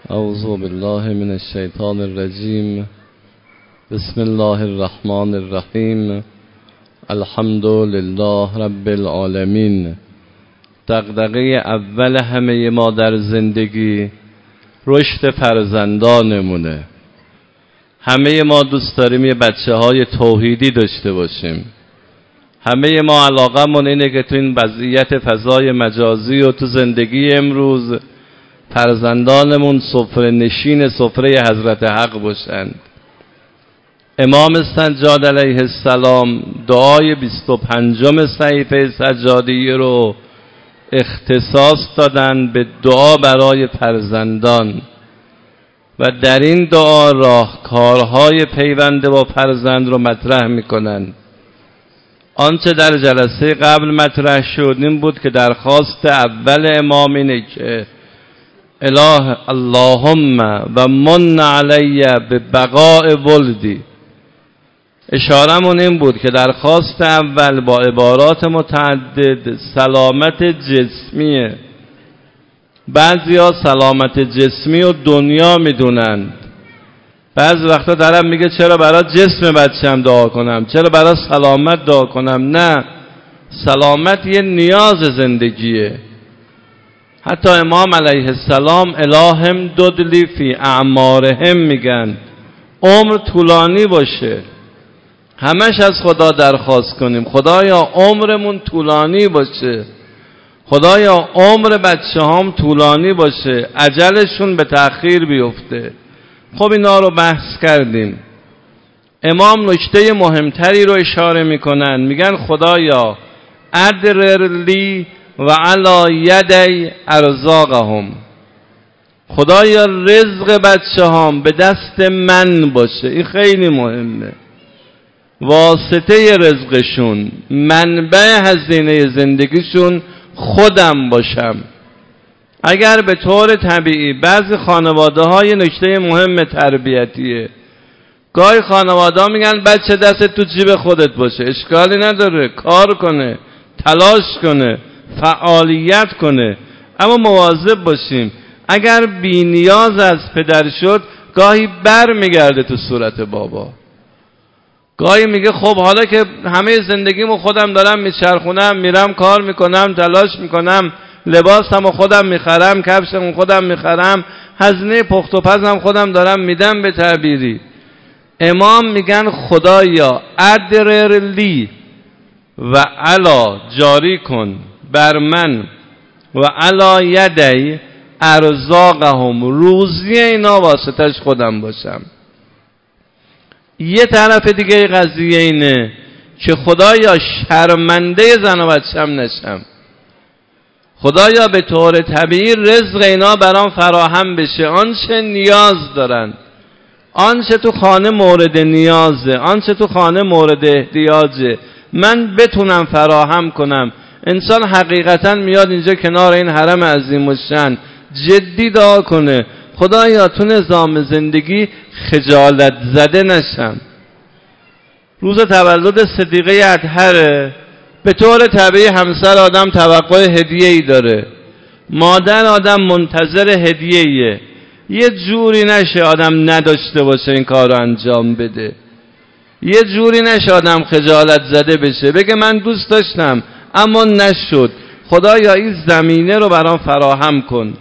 اعوذ بالله من الشیطان الرجیم. بسم الله الرحمن الرحیم. الحمد لله رب العالمین. دغدغه اول همه ما در زندگی رشد فرزندانمونه. همه ما دوست داریم یه بچه‌های توحیدی داشته باشیم. همه ما علاقمون اینه که تو این وضعیت فضای مجازی و تو زندگی امروز فرزندانمون سفره نشین سفره حضرت حق باشند. امام سجاد علیه السلام دعای 25 صحیفه سجادیه رو اختصاص دادن به دعا برای فرزندان و در این دعا راهکارهای پیوند با فرزند رو مطرح میکنن. آنچه در جلسه قبل مطرح شد این بود که درخواست اول امام اینه که اله اللهم و من علی به بقاء ولدی. اشارمون این بود که درخواست اول با عبارات متعدد سلامت جسمیه. بعضیا سلامت جسمی و دنیا میدونند. بعض وقتا طرف میگه چرا برای جسم بچم دعا کنم، چرا برای سلامت دعا کنم. نه، سلامت یه نیاز زندگیه. حتی امام علیه السلام الهم ددلی فی اعمارهم میگن عمر طولانی باشه. همش از خدا درخواست کنیم خدایا عمرمون طولانی باشه، خدایا عمر بچه هم طولانی باشه، اجلشون به تأخیر بیفته. خب اینا رو بحث کردیم. امام نکته مهمتری رو اشاره میکنن، میگن خدایا ادرر لی و علی یدی ارزاقهم. خدایا رزق بچه هم به دست من باشه. این خیلی مهمه. واسطه رزقشون، منبع هزینه زندگیشون خودم باشم. اگر به طور طبیعی بعضی خانواده های نکته مهم تربیتیه، گاهی خانواده ها میگن بچه دست تو جیب خودت باشه، اشکالی نداره، کار کنه، تلاش کنه، فعالیت کنه، اما مواظب باشیم اگر بی نیاز از پدر شد گاهی بر میگرده تو صورت بابا. گاهی میگه خب حالا که همه زندگیمو خودم دارم میچرخونم، میرم کار میکنم، تلاش میکنم، لباسمو خودم میخرم، کفشمو خودم میخرم، هزینه پخت و پزم خودم دارم میدم به تعبیری. امام میگن خدایا ادرر لی و علا جاری کن بر من و علا یدی ارزاقهم، روزی اینا واسطش خودم باشم. یه طرف دیگه قضیه اینه که خدایا شرمنده زن و بچم نشم. خدایا به طور طبیعی رزق اینا برام فراهم بشه، آنچه نیاز دارن، آنچه تو خانه مورد نیازه، آنچه تو خانه مورد احتیاجه، من بتونم فراهم کنم. انسان حقیقتا میاد اینجا کنار این حرم عظیم الشأن جدی دعا کنه خدایا تو نظام زندگی خجالت زده نشم. روز تولد صدیقه اطهر، به طور طبیعی همسر آدم توقع هدیه‌ای داره، مادر آدم منتظر هدیه‌ایه. یه جوری نشه آدم نداشته باشه این کار رو انجام بده، یه جوری نشه آدم خجالت زده بشه بگه من دوست داشتم اما نشد، خدایا این زمینه رو برام فراهم کن.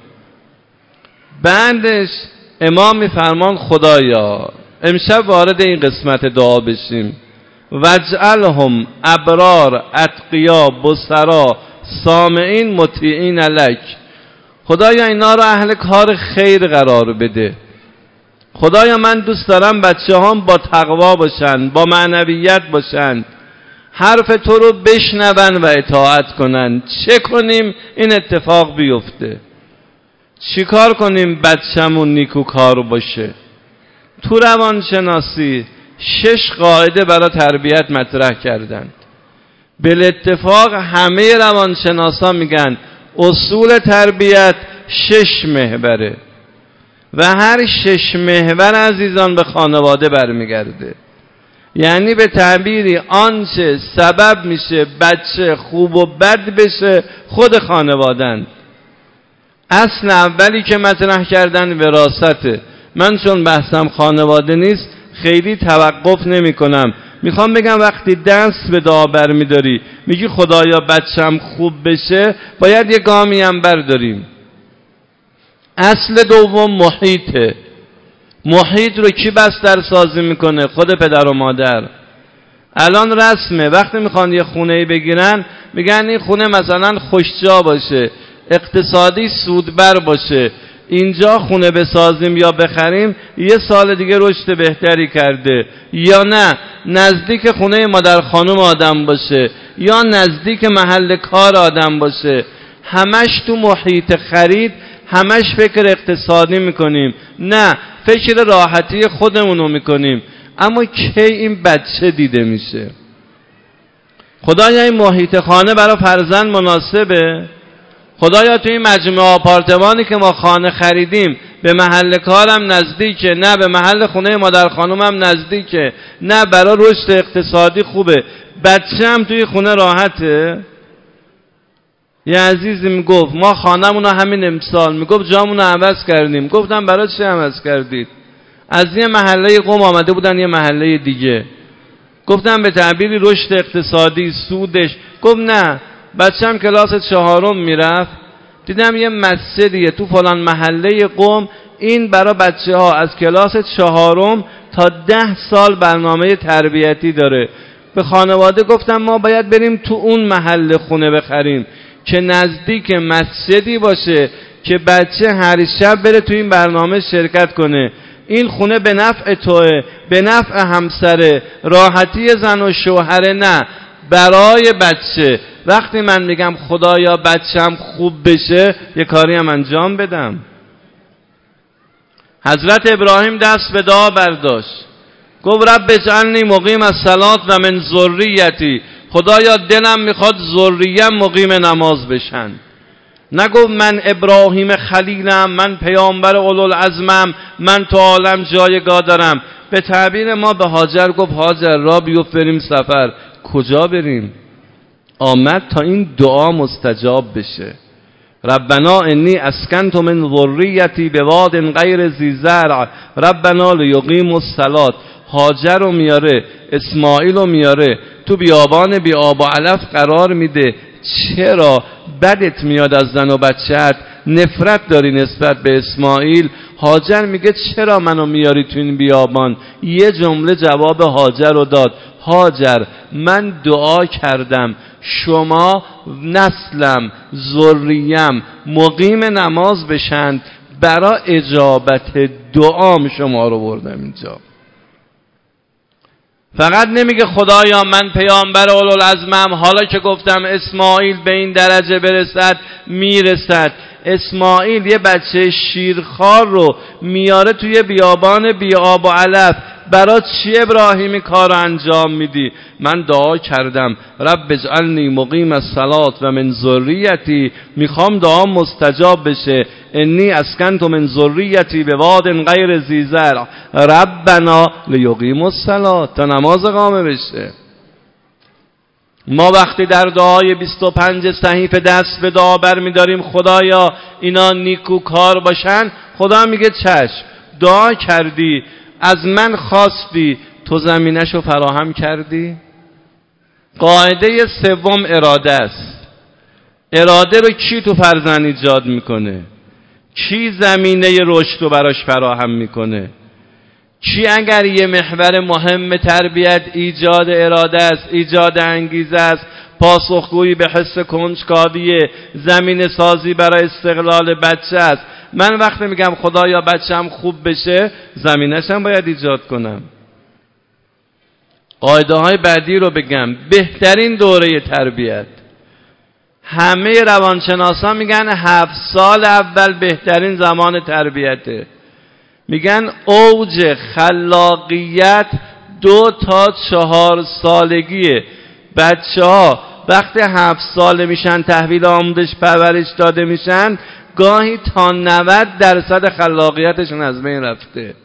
بعدش امام میفرمان خدایا امشب وارد این قسمت دعا بشیم، وجعلهم ابرار اتقیا بصرا سامعین مطیعین لک. خدایا اینا رو اهل کار خیر قرار بده. خدایا من دوست دارم بچه هم با تقوا باشن، با معنویت باشن، حرف تو رو بشنون و اطاعت کنن. چه کنیم این اتفاق بیفته؟ چی کار کنیم بچه‌مون نیکوکار باشه؟ تو روانشناسی 6 قاعده برای تربیت مطرح کردند. بالاتفاق همه روانشناسا میگن اصول تربیت 6 محوره و هر 6 محور عزیزان به خانواده برمیگرده. یعنی به تعبیری آنچه سبب میشه بچه خوب و بد بشه خود خانوادن. اصل اولی که مطرح کردن وراثته. من چون بحثم خانواده نیست خیلی توقف نمی کنم. میخوام بگم وقتی دست به دعا برمیداری میگی خدایا بچم خوب بشه، باید یه گامی هم برداریم. اصل دوم محیطه. محیط رو کی بستر سازی میکنه؟ خود پدر و مادر. الان رسمه وقتی میخوان یه خونه بگیرن میگن این خونه مثلا خوشجا باشه، اقتصادی سودبر باشه، اینجا خونه بسازیم یا بخریم یه سال دیگه رشد بهتری کرده، یا نه نزدیک خونه مادر خانم آدم باشه یا نزدیک محل کار آدم باشه. همش تو محیط خرید، همش فکر اقتصادی میکنیم، نه فکر راحتی خودمونو میکنیم. اما کی این بچه دیده میشه؟ خدایا این محیط خانه برای فرزند مناسبه؟ خدایا تو این مجموعه آپارتمانی که ما خانه خریدیم به محل کارم نزدیکه، نه به محل خونه مادر خانومم نزدیکه، نه برای رشد اقتصادی خوبه، بچه هم توی خونه راحته؟ یه عزیزی میگفت ما خانمونو همین امسال میگفت جامونو عوض کردیم. گفتم برای چه عوض کردید؟ از یه محله قم آمده بودن یه محله دیگه. گفتم به تعبیری رشد اقتصادی سودش. گفت نه بچه‌م کلاس 4 میرفت، دیدم یه مسجدیه تو فلان محله قم، این برای بچه‌ها از کلاس 4 تا 10 سال برنامه تربیتی داره. به خانواده گفتم ما باید بریم تو اون محله خونه بخریم که نزدیک مسجدی باشه که بچه هر شب بره تو این برنامه شرکت کنه. این خونه به نفع توه، به نفع همسره، راحتی زن و شوهره، نه برای بچه. وقتی من میگم خدایا بچم خوب بشه یه کاری هم انجام بدم. حضرت ابراهیم دست به دعا برداشت، گفت رب اجعلنی مقیم الصلاة و من ذریتی. خدایا دلم میخواد ذریم مقیم نماز بشن. نگفت من ابراهیم خلیلم، من پیامبر اولوالعزمم، من تو عالم جایگاه دارم. به تعبیر ما به هاجر گفت هاجر را بیفت بریم سفر. کجا بریم؟ آمد تا این دعا مستجاب بشه. ربنا انی اسکنت من ذریتی بواد غیر ذی زرع ربنا لیقیموا الصلاة. هاجر رو میاره، اسماعیل رو میاره، تو بیابان بی آب و علف قرار میده. چرا بدت میاد از زن و بچه‌ت، نفرت داری نسبت به اسماعیل؟ هاجر میگه چرا منو میاری تو این بیابان؟ یه جمله جواب هاجر رو داد، هاجر من دعا کردم شما نسلم ذریم مقیم نماز بشند، برای اجابت دعام شما رو بردم اینجا. فقط نمیگه خدایا من پیامبر اولوالعزمم، حالا که گفتم اسماعیل به این درجه برسد میرسد. اسماعیل یه بچه شیرخوار رو میاره توی بیابان بی آب و علف. برای چی ابراهیمی کار انجام میدی؟ من دعا کردم رب اجعلنی مقیم الصلاة و من ذریتی، میخوام دعا مستجاب بشه. انی اسکنت من ذریتی بواد غیر ذی زرع ربنا لیقیموا الصلاة، تا نماز قامه بشه. ما وقتی در دعای 25 صحیفه دست به دعا برمیداریم خدایا اینا نیکوکار باشن، خدا میگه چشم، دعا کردی، از من خواستی، تو زمینشو فراهم کردی. قاعده سوم اراده است. اراده رو کی تو فرزند ایجاد میکنه؟ کی زمینه رشد رو براش فراهم میکنه؟ کی اگر یه محور مهم تربیت ایجاد اراده است، ایجاد انگیزه است، پاسخگویی به حس کنجکاوی، زمین سازی برای استقلال بچه است. من وقتی میگم خدایا بچه‌م خوب بشه، زمینش هم باید ایجاد کنم. قاعده های بعدی رو بگم. بهترین دوره تربیت، همه روانشناسان میگن 7 سال اول بهترین زمان تربیته. میگن اوج خلاقیت 2 تا 4 سالگیه. بچه ها وقتی 7 ساله میشن، تحویل آموزش پرورش داده میشن، گاهی تا 90% خلاقیتشون از بین رفته.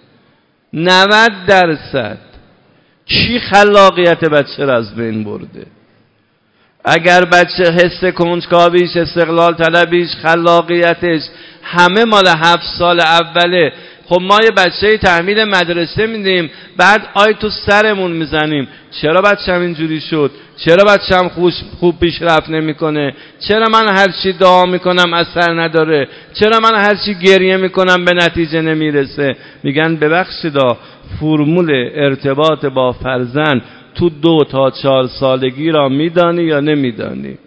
90%. کی خلاقیت بچه را از بین برده؟ اگر بچه حس کنجکاویش، استقلال طلبیش، خلاقیتش همه مال 7 سال اوله، خب ما یه بچه تحمیل مدرسه میدیم، بعد آی تو سرمون میزنیم چرا بچه‌م اینجوری شد، چرا بچه‌م خوب پیشرفت نمیکنه، چرا من هر چی دعا میکنم اثر نداره، چرا من هر چی گریه میکنم به نتیجه نمیرسه. میگن ببخشیدا، فرمول ارتباط با فرزند تو 2 تا 4 سالگی را میدانی یا نمیدانی؟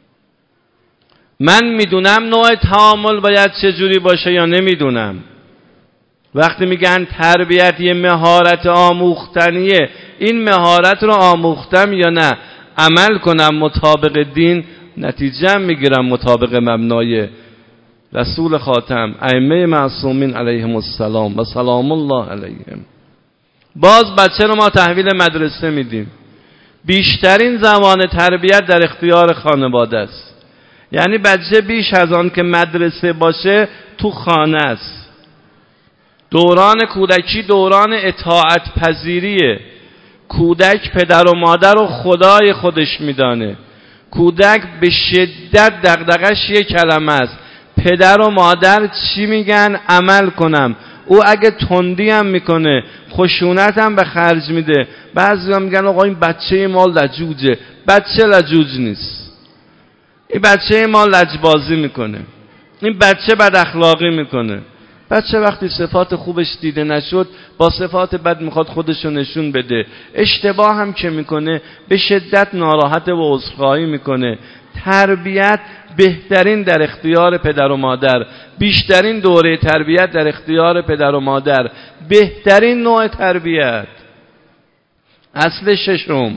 من میدونم نوع تعامل باید چجوری باشه یا نمیدونم؟ وقتی میگن تربیت یه مهارت آموختنیه، این مهارت رو آموختم یا نه؟ عمل کنم مطابق دین، نتیجه میگیرم مطابق مبنای رسول خاتم، ائمه معصومین علیهم السلام و سلام الله علیهم. باز بچه رو ما تحویل مدرسه میدیم. بیشترین زمان تربیت در اختیار خانواده است. یعنی بچه بیش از آن که مدرسه باشه تو خانه است. دوران کودکی دوران اطاعت پذیریه. کودک پدر و مادر رو خدای خودش میدانه. کودک به شدت دغدغش یک کلمه است: پدر و مادر چی میگن عمل کنم. او اگه تندی هم میکنه، خشونت هم به خرج میده، بعضی هم میگن آقا این بچه ما لجوجه. بچه لجوج نیست، این بچه ما لجبازی میکنه، این بچه بد اخلاقی میکنه. بچه وقتی صفات خوبش دیده نشد، با صفات بد میخواد خودشو نشون بده. اشتباه هم که میکنه به شدت ناراحت و عذرخواهی میکنه. تربیت بهترین در اختیار پدر و مادر، بیشترین دوره تربیت در اختیار پدر و مادر، بهترین نوع تربیت. اصل ششم: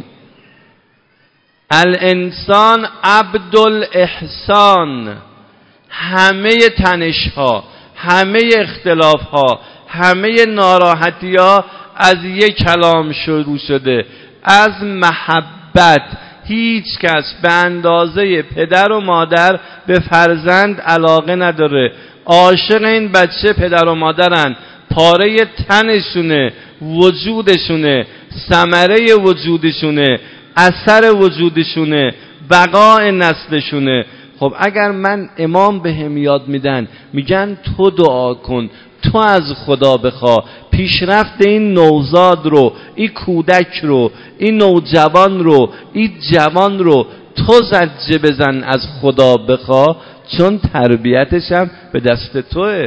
الانسان عبدالاحسان. همه تنش‌ها، همه اختلاف‌ها، همه ناراحتی‌ها از یک کلام شروع شده: از محبت. هیچ کس به اندازه پدر و مادر به فرزند علاقه نداره. عاشق این بچه پدر و مادرن، پاره تنشونه، وجودشونه، ثمره وجودشونه، اثر وجودشونه، بقای نسلشونه. خب اگر من امام بهم یاد میدن، میگن تو دعا کن، تو از خدا بخوا پیشرفت این نوزاد رو، این کودک رو، این نوجوان رو، این جوان رو تو زجه بزن، از خدا بخوا، چون تربیتش هم به دست توه.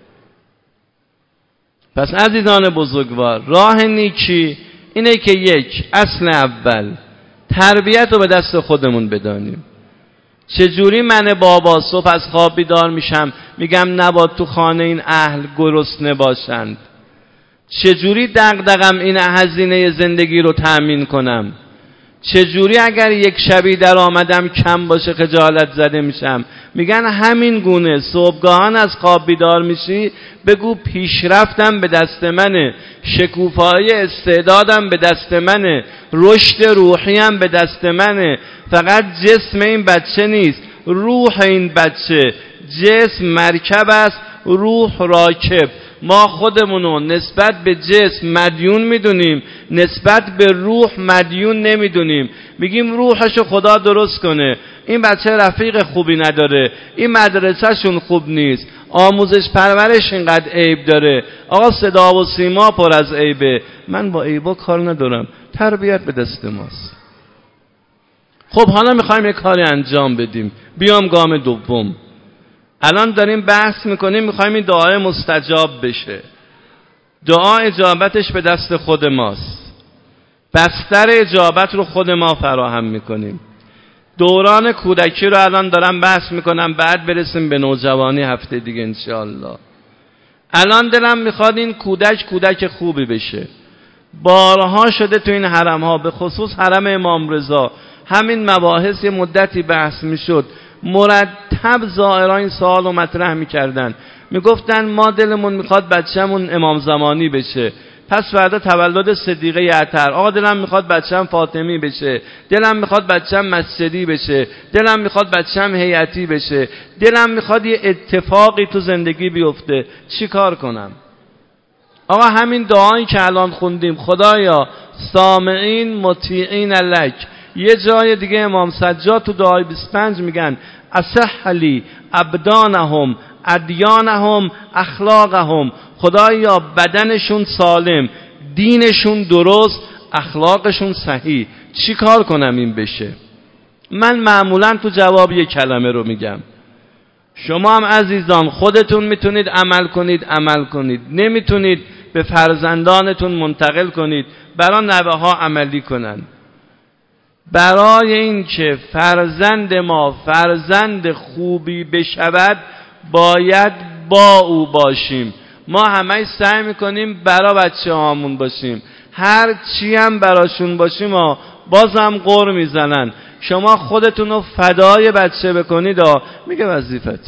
پس عزیزان بزرگوار، راه نیکی اینه که یک، اصل اول تربیت رو به دست خودمون بدانیم. چجوری من بابا صبح از خواب بیدار میشم میگم نباید تو خانه این اهل گرسنه باشند؟ چجوری دغدغم این هزینه زندگی رو تأمین کنم؟ چجوری اگر یک شبی در آمدم کم باشه خجالت زده میشم؟ میگن همین گونه صبحگاهان از خواب بیدار میشی بگو پیشرفتم به دست منه، شکوفایی استعدادم به دست منه، رشد روحیم به دست منه. فقط جسم این بچه نیست، روح این بچه. جسم مرکب است، روح راکب. ما خودمونو نسبت به جسم مدیون میدونیم، نسبت به روح مدیون نمیدونیم. میگیم روحشو خدا درست کنه، این بچه رفیق خوبی نداره، این مدرسهشون خوب نیست، آموزش پرورش اینقدر عیب داره، آقا صدا و سیما پر از عیبه. من با عیبا کار ندارم، تربیت به دست ماست. خب حالا میخوایم یک کاری انجام بدیم. بیام گام دوم. الان داریم بحث میکنیم، میخوایم این دعای مستجاب بشه. دعا اجابتش به دست خود ماست. بستر اجابت رو خود ما فراهم میکنیم. دوران کودکی رو الان دارم بحث میکنم، بعد برسیم به نوجوانی هفته دیگه انشاءالله. الان دلم میخواد این کودک خوبی بشه. بارها شده تو این حرم ها، به خصوص حرم امام رضا، همین مباحث یه مدتی بحث میشد. مرتب زائران این سوال رو مطرح میکردن، میگفتن ما دلمون میخواد بچه‌مون امام زمانی بشه، پس فردا تولد صدیقه اطهر. آقا دلم میخواد بچه‌م فاطمی بشه، دلم میخواد بچه‌م مسجدی بشه، دلم میخواد بچه‌م هیئتی بشه، دلم میخواد یه اتفاقی تو زندگی بیفته. چی کار کنم؟ آقا همین دعایی که الان خوندیم، خدایا سامعین مطیعین لک، یه جای دیگه امام سجاد تو دعای 25 میگن اصح لی ابدانهم ادیانهم اخلاقهم، خدایا بدنشون سالم، دینشون درست، اخلاقشون صحیح. چی کار کنم این بشه؟ من معمولا تو جواب یه کلمه رو میگم. شما هم عزیزان خودتون میتونید عمل کنید، نمیتونید به فرزندانتون منتقل کنید برای نوه ها عملی کنن. برای این که فرزند ما فرزند خوبی بشود باید با او باشیم. ما همه سعی میکنیم برای بچه هامون باشیم، هر چی هم براشون باشیم بازم غر میزنن. شما خودتون رو فدای بچه بکنید میگه وظیفت.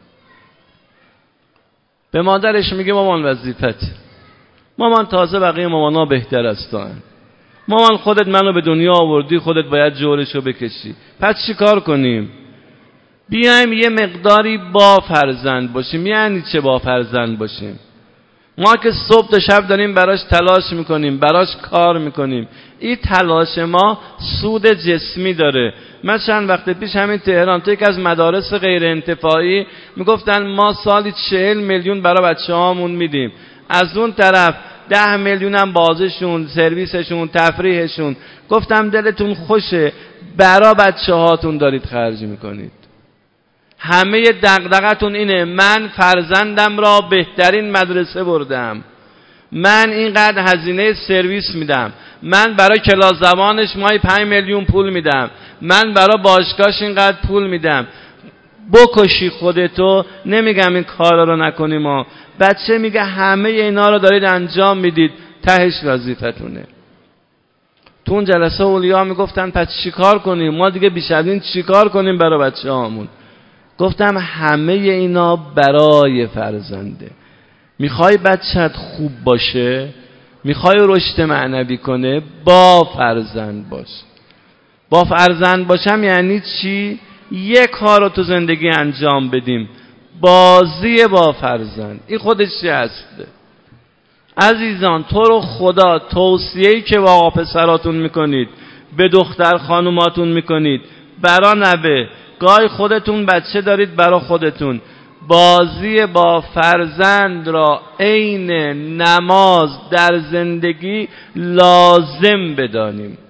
به مادرش میگه مامان وظیفت. مامان تازه بقیه مامانا بهتر هستن. مامان خودت منو به دنیا آوردی، خودت باید جورشو بکشی. پس چی کار کنیم؟ بیایم یه مقداری با فرزند باشیم. یعنی چه با فرزند باشیم؟ ما که صبح تا شب داریم براش تلاش میکنیم، براش کار میکنیم. این تلاش ما سود جسمی داره. من چند وقت پیش همین تهران تو یکی از مدارس غیر انتفاعی میگفتن ما سالی 40 میلیون برای بچه هامون میدیم، از اون طرف 10 میلیون هم بازشون، سرویسشون، تفریحشون. گفتم دلتون خوشه برای بچه هاتون دارید خرج میکنید. همه دغدغتون اینه من فرزندم را بهترین مدرسه بردم، من اینقدر هزینه سرویس میدم، من برای کلاس زبانش ماهی 5 میلیون پول میدم، من برای باشگاهش اینقدر پول میدم. بکشی خودتو. نمیگم این کارا رو نکنیم ما. بچه میگه همه اینا رو دارید انجام میدید، تهش وظیفتونه. تو اون جلسه اولیا میگفتن پس چیکار کنیم؟ ما دیگه بیش از این چیکار کنیم برای بچه هامون؟ گفتم همه اینا برای فرزنده. میخوای بچت خوب باشه، میخوای رشد معنوی کنه، با فرزند باش. با فرزند باشم یعنی چی؟ یک کار رو تو زندگی انجام بدیم، بازی با فرزند. این خودش چی هسته؟ عزیزان تو رو خدا توصیه‌ای که با آقا پسراتون میکنید، به دختر خانوماتون میکنید، برا نوه، گاهی خودتون بچه دارید برا خودتون، بازی با فرزند را عین نماز در زندگی لازم بدانیم.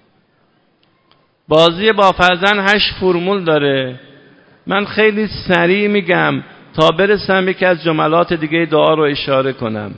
بازی با فرزند 8 فرمول داره. من خیلی سریع میگم تا برسم یکی از جملات دیگه دعا رو اشاره کنم.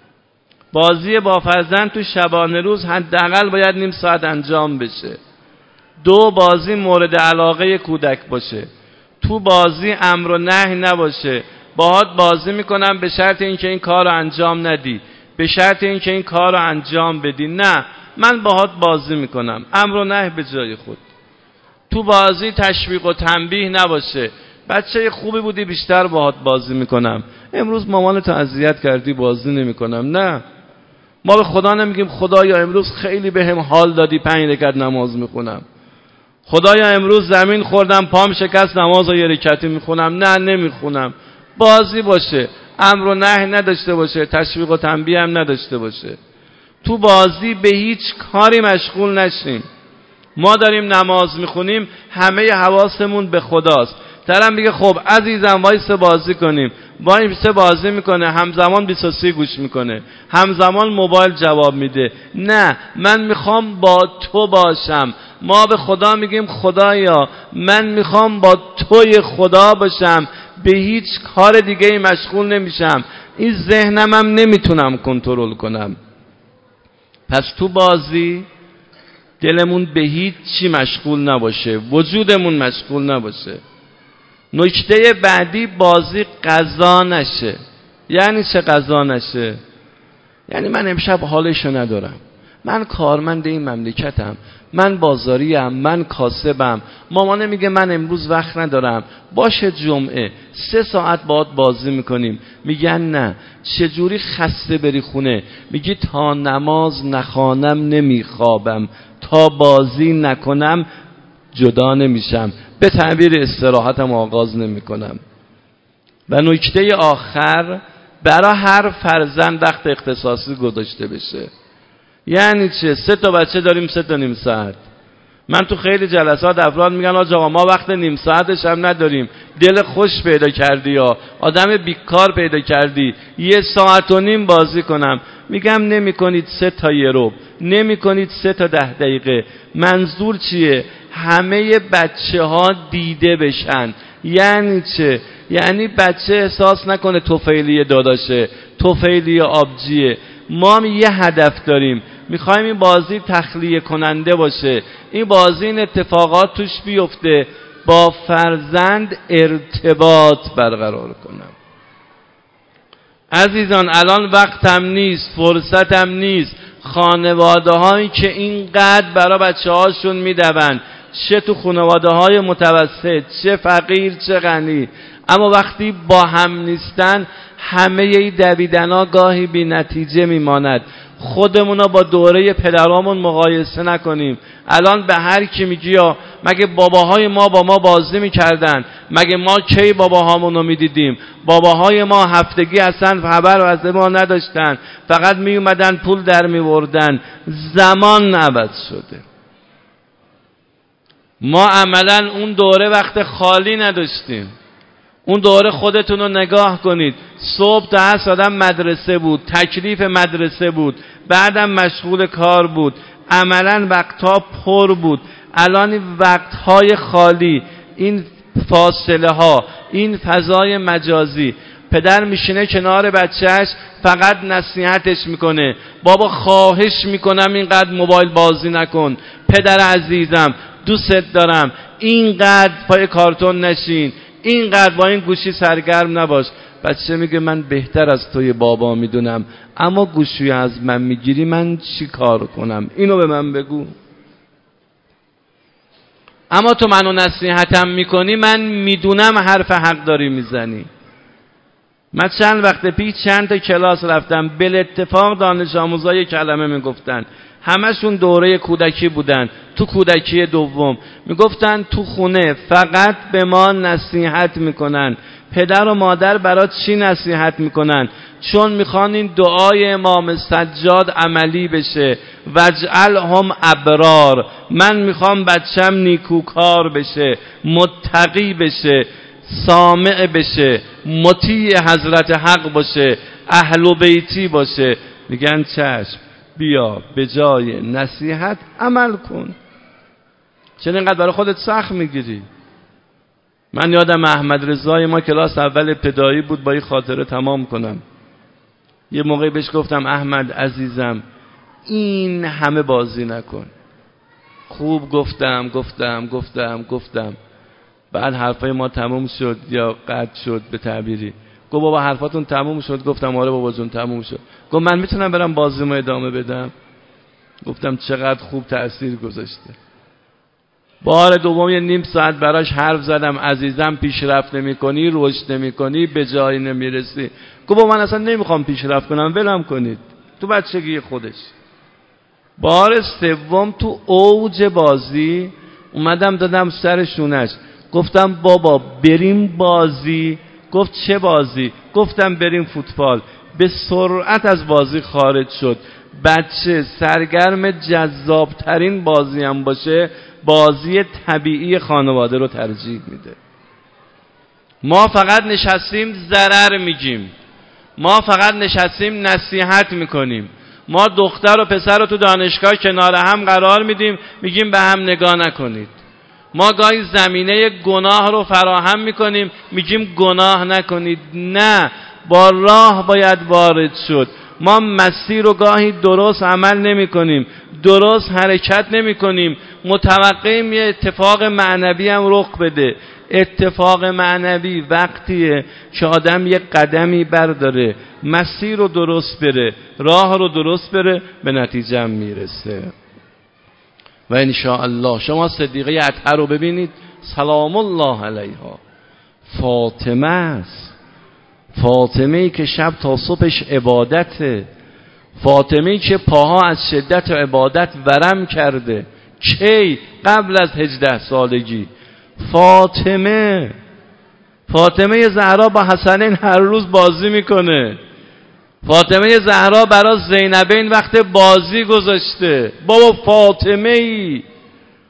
بازی با فرزند تو شبانه روز حداقل باید نیم ساعت انجام بشه. 2 بازی مورد علاقه کودک باشه. تو بازی امر و نهی نباشه. باهات بازی میکنم به شرط اینکه این کار رو انجام ندی، به شرط اینکه این کار رو انجام بدی. نه، من باهات بازی میکنم، امر و نهی به جای خود. تو بازی تشویق و تنبیه نباشه. بچه خوبی بودی بیشتر باهات بازی میکنم، امروز مامانتو اذیت کردی بازی نمیکنم. نه، ما به خدا نمیگیم خدایا امروز خیلی بهم حال دادی 5 رکعت نماز میخونم، خدایا امروز زمین خوردم پام شکست نماز رو 1 رکعتی میخونم. نه، نمیخونم. بازی باشه، امر و نهی نداشته باشه، تشویق و تنبیه هم نداشته باشه. تو بازی به هیچ کاری مشغول نشیم. ما داریم نماز میخونیم، همه حواسمون به خداست. طرف میگه خب عزیزم وایس بازی کنیم، وایس بازی میکنه، همزمان 23 گوش میکنه، همزمان موبایل جواب میده. نه، من میخوام با تو باشم. ما به خدا میگیم خدایا من میخوام با توی خدا باشم، به هیچ کار دیگه مشغول نمیشم، این ذهنم هم نمیتونم کنترل کنم. پس تو بازی دلمون به هیچ چی مشغول نباشه، وجودمون مشغول نباشه. نکته بعدی بازی قضا نشه. یعنی چه قضا نشه؟ یعنی من امشب حالشو ندارم، من کارمند این مملکتم، من بازاریم، من کاسبم، مامانه میگه من امروز وقت ندارم، باشه جمعه 3 ساعت باهات بازی میکنیم. میگن نه، چجوری خسته بری خونه؟ میگی تا نماز نخوانم نمیخوابم، تا بازی نکنم جدا نمیشم، به تعبیر استراحتم آغاز نمیکنم. و نکته آخر، برای هر فرزند وقت اختصاصی گذاشته بشه. یعنی چه؟ 3 تا بچه داریم 3 تا نیم ساعت. من تو خیلی جلسات افراد میگن آقا ما وقت نیم ساعتش هم نداریم، دل خوش پیدا کردی یا آدم بیکار پیدا کردی 1.5 ساعت بازی کنم. میگم نمی کنید 3 تا یه ربع، نمی کنید 3 تا 10 دقیقه. منظور چیه؟ همه بچه ها دیده بشن. یعنی چه؟ یعنی بچه احساس نکنه طفیلی داداشه، طفیلی آبجیه. ما هم یه هدف داریم، میخوایم این بازی تخلیه کننده باشه، این بازی این اتفاقات توش بیفته، با فرزند ارتباط برقرار کنم. عزیزان الان وقتم نیست، فرصتم نیست. خانواده هایی که اینقدر برای بچه هاشون میدون، چه تو خانواده های متوسط، چه فقیر چه غنی، اما وقتی با هم نیستن همه ای دویدن ها گاهی بی نتیجه میماند. خودمونا با دوره پدرامون مقایسه نکنیم. الان به هر کی میگی یا مگه باباهای ما با ما بازی میکردن؟ مگه ما کی باباهامونو میدیدیم؟ باباهای ما هفتگی اصلا خبر از ما نداشتن، فقط میومدن پول در میوردن. زمان عوض شده. ما عملا اون دوره وقت خالی نداشتیم. اون دوره خودتون رو نگاه کنید، صبح تا عصر آدم مدرسه بود، تکلیف مدرسه بود، بعدم مشغول کار بود، عملا وقتها پر بود. الان این وقتهای خالی، این فاصله ها، این فضای مجازی، پدر میشینه کنار بچهش فقط نصیحتش میکنه، بابا خواهش میکنم اینقدر موبایل بازی نکن، پدر عزیزم دوست دارم اینقدر پای کارتون نشین، اینقدر با این گوشی سرگرم نباش. بچه میگه من بهتر از توی بابا میدونم، اما گوشی از من میگیری من چی کار کنم؟ اینو به من بگو. اما تو منو نصیحتم میکنی، من میدونم حرف حق داری میزنی. من چند وقت پیش چند تا کلاس رفتم، بل اتفاق دانش آموزای کلمه میگفتن، همشون دوره کودکی بودن، تو کودکی دوم. میگفتن تو خونه فقط به ما نصیحت میکنن. پدر و مادر برای چی نصیحت میکنن؟ چون میخوان این دعای امام سجاد عملی بشه، وجعلهم ابرار. من میخوام بچم نیکوکار بشه، متقی بشه، سامع بشه، مطیع حضرت حق باشه، اهل بیتی باشه. میگن چشم، بیا به جای نصیحت عمل کن. چرا اینقدر برای خودت سخت میگیری؟ من یادم احمد رضای ما کلاس اول ابتدایی بود، با این خاطره تمام کنم. یه موقعی بهش گفتم احمد عزیزم این همه بازی نکن. خوب گفتم. بعد حرفای ما تموم شد یا قطع شد به تعبیری. گفت بابا حرفاتون تموم شد؟ گفتم آره بابا جون تموم شد. گفت من میتونم برم بازیمو ادامه بدم؟ گفتم چقدر خوب تأثیر گذاشته. بار دوم یه نیم ساعت براش حرف زدم، عزیزم پیشرفت نمی‌کنی، رشد نمی‌کنی، به جایی نمیرسی. گفت من اصلا نمیخوام پیشرفت کنم، ولم کنید، تو بچگی خودش. بار سوم تو اوج بازی اومدم دادم سر شونش، گفتم بابا بریم بازی. گفت چه بازی؟ گفتم بریم فوتبال. به سرعت از بازی خارج شد. بچه سرگرم جذابترین بازی هم باشه، بازی طبیعی خانواده رو ترجیح میده. ما فقط نشستیم ضرر میگیم، ما فقط نشستیم نصیحت میکنیم، ما دختر و پسر رو تو دانشگاه کنار هم قرار میدیم، میگیم به هم نگاه نکنید. ما گاهی زمینه گناه رو فراهم میکنیم، میگیم گناه نکنید. نه، با راه باید وارد شد. ما مسیر رو گاهی درست عمل نمی کنیم، درست حرکت نمی کنیم، متوقعیم یه اتفاق معنوی هم رخ بده. اتفاق معنوی وقتیه که آدم یه قدمی برداره، مسیر رو درست بره، راه رو درست بره، به نتیجه هم میرسه. و انشاءالله شما صدیقه اطهر رو ببینید، سلام الله علیها، فاطمه است. فاطمه‌ای که شب تا صبحش عبادته، فاطمه‌ای که پاها از شدت عبادت ورم کرده. کی؟ قبل از 18 سالگی. فاطمه زهرا با حسنین هر روز بازی میکنه. فاطمه زهرا برای زینبین وقت بازی گذاشته. بابا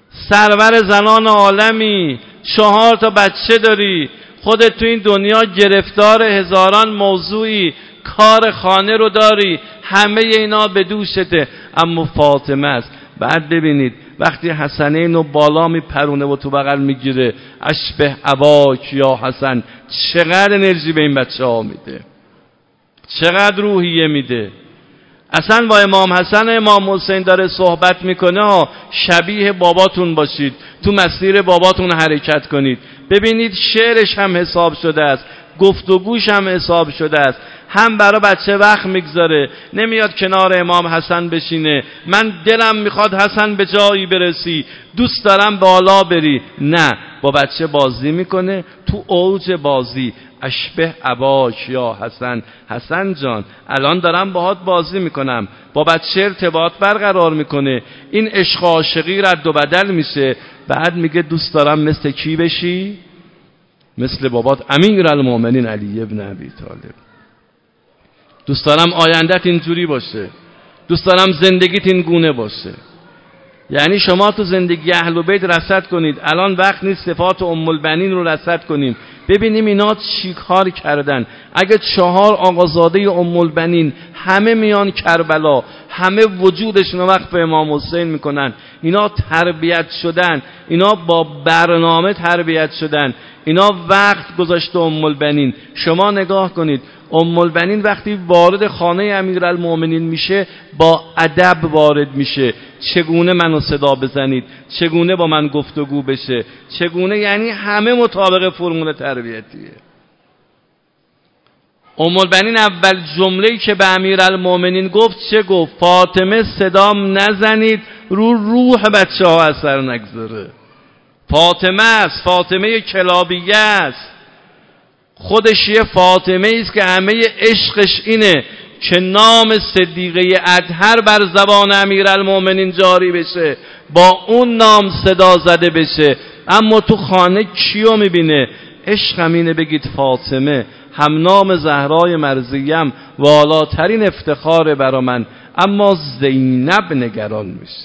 سرور زنان عالمی، 4 تا بچه داری، خودت تو این دنیا گرفتار هزاران موضوعی، کار خانه رو داری، همه اینا به دوشته، اما فاطمه است. بعد ببینید وقتی حسنین رو بالا میپرونه و تو بغل میگیره، اشبه اباک یا حسن، چقدر انرژی به این بچه ها میده، چقدر روحیه میده. اصلا با امام حسن و امام حسین داره صحبت میکنه، شبیه باباتون باشید، تو مسیر باباتون حرکت کنید. ببینید شعرش هم حساب شده است، گفتگوش هم حساب شده است، هم برای بچه وقت میگذاره، نمیاد کنار امام حسن بشینه من دلم میخواد حسن به جایی برسی، دوست دارم بالا بری، نه، با بچه بازی میکنه تو اوج بازی. اشبه اباک یا حسن، حسن جان الان دارم باهات بازی میکنم، با بچه ارتباط برقرار میکنه، این عشق عاشقی رد و بدل میشه. بعد میگه دوست دارم مثل کی بشی؟ مثل بابات امیرالمومنین علی ابن ابی طالب. دوست دارم آیندت اینجوری باشه، دوست دارم زندگیت این گونه باشه. یعنی شما تو زندگی اهل بیت رصد کنید. الان وقت نیست صفات ام البنین رو رصد کنیم، ببینیم اینا چی کار کردن. اگه 4 آقازاده ام البنین همه میان کربلا، همه وجودشون وقت به امام حسین میکنن، اینا تربیت شدن، اینا با برنامه تربیت شدن، اینا وقت گذاشته ام البنین. شما نگاه کنید ام البنین وقتی وارد خانه امیرالمومنین میشه با ادب وارد میشه، چگونه منو صدا بزنید، چگونه با من گفتگو بشه، چگونه، یعنی همه مطابق فرمول تربیتیه. ام البنین اول جمله‌ای که به امیرالمومنین گفت چه گفت؟ فاطمه صدام نزنید رو روح بچه ها اثر نگذاره. فاطمه است، فاطمه کلابیه است، خودش یه فاطمه است که همه عشقش اینه که نام صدیقه اطهر بر زبان امیرالمومنین جاری بشه، با اون نام صدا زده بشه. اما تو خانه کیو میبینه؟ عشقم اینه بگید فاطمه، هم نام زهرای مرضیم، والاترین افتخار برا من، اما زینب نگران میشه.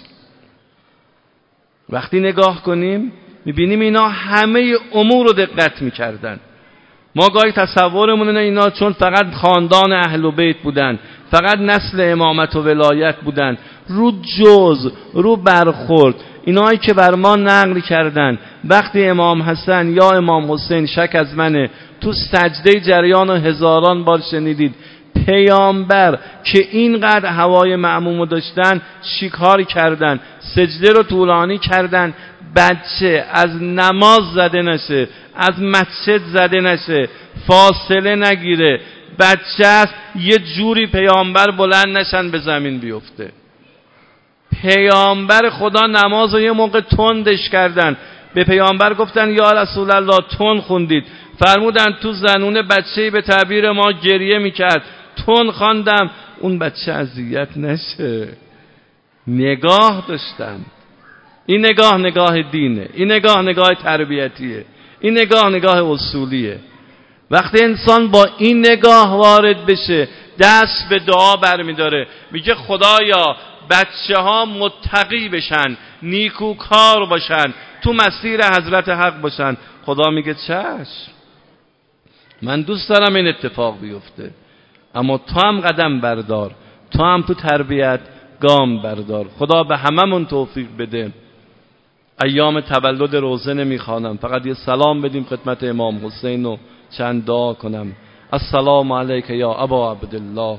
وقتی نگاه کنیم میبینیم اینا همه امور رو دقت میکردن. ما گاهی تصورمون اینه اینا چون فقط خاندان اهل بیت بودن، فقط نسل امامت و ولایت بودن، رو جز، رو برخورد، اینایی که بر ما نقل کردن وقتی امام حسن یا امام حسین، شک از منه، تو سجده جریان هزاران بار شنیدید پیامبر که اینقدر هوای معمومو داشتن چیکار کردن؟ سجده رو طولانی کردن، بچه از نماز زده نشه، از مسجد زده نشه، فاصله نگیره، بچه است یه جوری پیامبر بلند نشن به زمین بیفته. پیامبر خدا نماز رو یه موقع تندش کردن، به پیامبر گفتن یا رسول الله تند خوندید، فرمودن تو زنونه بچه‌ای به تعبیر ما گریه میکرد، تند خواندم اون بچه اذیت نشه. نگاه داشتن. این نگاه نگاه دینه، این نگاه نگاه تربیتیه، این نگاه نگاه اصولیه. وقتی انسان با این نگاه وارد بشه دست به دعا برمیداره، میگه خدایا بچه ها متقی بشن، نیکوکار باشن، تو مسیر حضرت حق باشن. خدا میگه چشم، من دوست دارم این اتفاق بیفته، اما تو هم قدم بردار، تو هم تو تربیت گام بردار. خدا به هممون توفیق بده. ایام تولد روزه نمیخوانم، فقط یه سلام بدیم خدمت امام حسین و چند دعا کنم. السلام علیک یا ابا عبدالله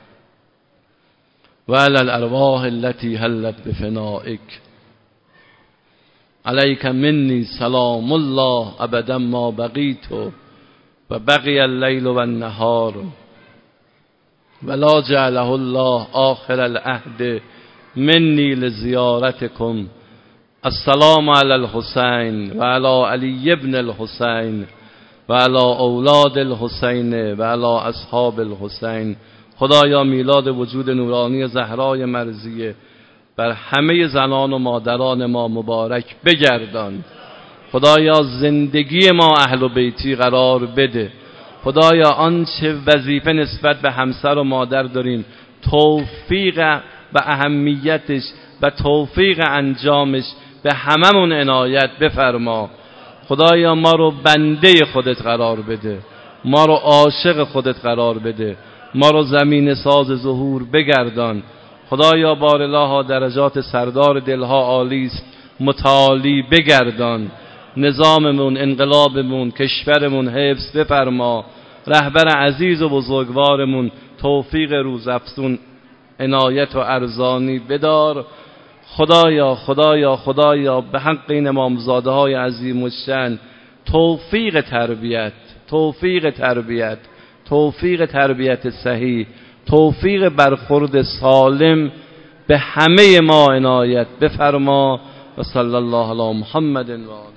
و علی الارواح التي حلت بفنائک، علیک منی سلام الله ابدا ما بقیت و بقی اللیل و النهار ولا جعله الله آخر العهد منی لزیارتکم. السلام علی الحسین و علی علی ابن الحسین و علی اولاد الحسین و علی اصحاب الحسین. خدایا میلاد وجود نورانی زهرای مرضیه بر همه زنان و مادران ما مبارک بگردان. خدایا زندگی ما اهل بیتی قرار بده. خدایا آنچه وظیفه نسبت به همسر و مادر داریم توفیق و اهمیتش و توفیق انجامش به هممون عنایت بفرما. خدایا ما رو بنده خودت قرار بده، ما رو عاشق خودت قرار بده، ما رو زمین ساز ظهور بگردان. خدایا بارالله درجات سردار دلها عالی است، متعالی بگردان. نظاممون، انقلابمون، کشورمون حفظ بفرما. رهبر عزیز و بزرگوارمون توفیق روزافزون عنایت و ارزانی بدار. خدایا خدایا خدایا به حق این امامزاده های عظیم الشأن توفیق تربیت، توفیق تربیت، توفیق تربیت صحیح، توفیق برخورد سالم به همه ما عنایت بفرما. و صلی الله علی محمد و آله.